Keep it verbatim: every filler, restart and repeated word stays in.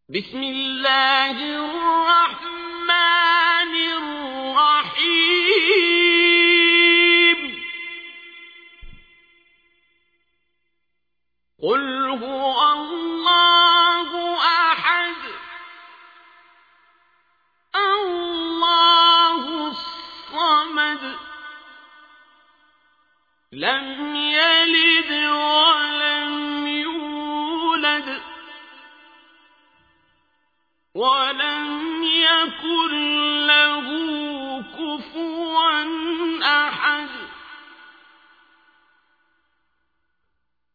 بسم الله الرحمن الرحيم قل هو الله أحد الله الصمد لم يلد ولم يولد ولم يكن له